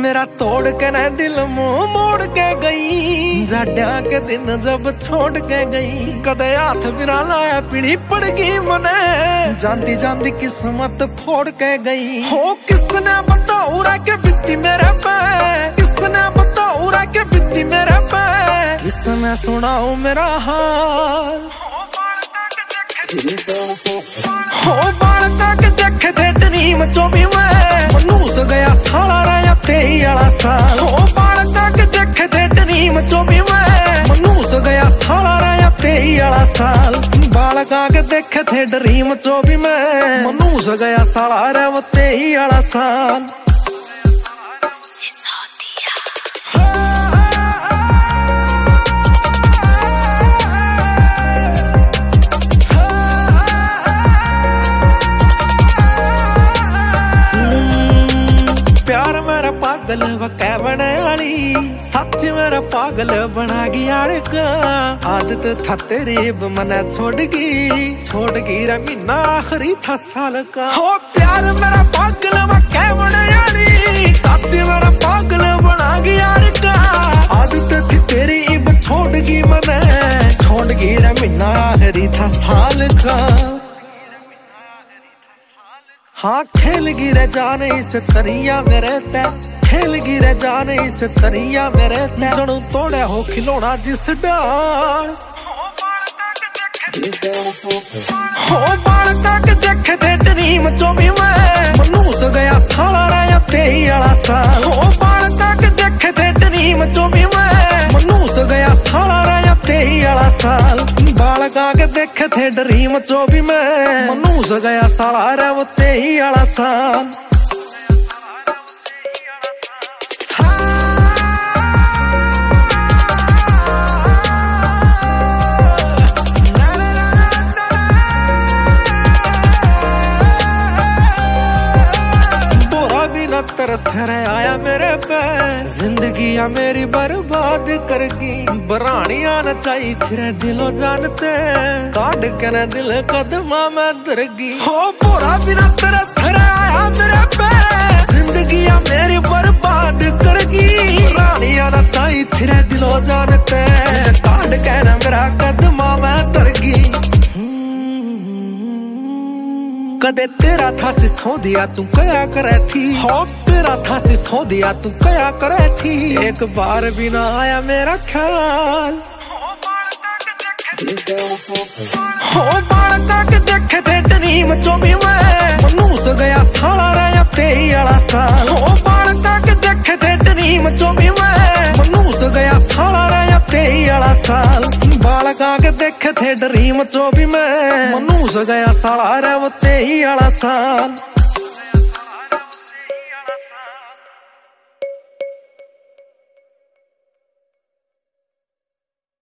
मेरा तोड़ के न दिल मुंह मोड़ के गई, जाड्या के दिन जब छोड़ के गई। कदे हाथ बिरा लाया पीड़ी पड़ गई मने, जानती जानती किस्मत फोड़ के गई। हो किसने बताऊ रा के बीती मेरे पे, किसने बताऊ रा के बीती मेरे पे, किसने सुनाऊ मेरा हाल। हो बाल तक देखे थे ड्रीम चो भी मैं मनूस गया साला रहा तेई वाला साल। हो बाल तक देखे थे ड्रीम चो भी मैं मनूस गया साला रहा तेई वाला साल। बाल काके देखे थे ड्रीम चो भी मैं मनूस गया साला रहा तेई वाला साल। पागल वकै बने वाली सच मेरा पागल बना गई यार का। आदत था तेरी मना छोड़ गई रे महीना आखिरी था साल का। हो प्यार मेरा पागल वकै बने वाली सच मेरा पागल बना गई यार का। आदत थी तेरी अब छोड़ गई रे महीना आखिरी था साल का। हाँ खेल गिरे जाने इस तरिया मेरे ते, खेल गिरे जाने इस तरिया मेरे ते। जणू तोड़े हो खिलौना जिस डाल। हो बाल तक देखे थे ड्रीम चो भी मैं मनूस गया साला रहा तेई वाला साल। हो बाल तक देखे थे ड्रीम चो भी मैं मनूस गया साला रहा तेई वाला साल। बाल काके देखे थे ड्रीम चो भी मैं मनूस गया साला रहा तेई वाला साल। तरस आया मेरे पे, जिंदगी मेरी बर्बाद करगी। बरानिया न चाहिए तेरे दिलो जानते, काट के न दिल कदमा में दरगी। हो पूरा बिना तरस आया मेरे पे, जिंदगी मेरी बर्बाद करगी। बरानिया न चाहिए तेरे दिलो जानते, काट के न मेरा कदमा में दरगी। कदे तेरा था से सो दिया तू कया करे थी। हो तेरा था से सो दिया तू कया करे थी। एक बार भी ना आया मेरा ख्याल। हो बाल तक देखे थे ड्रीम चो भी मैं मनूस गया साला रहा तेई वाला साल। हो बाल तक देखे थे ड्रीम चो भी मैं मनूस गया साला रहा तेई वाला साल। बाल काके देखे थे ड्रीम चो भी मैं मनूस गया साला रहा तेई वाला साल।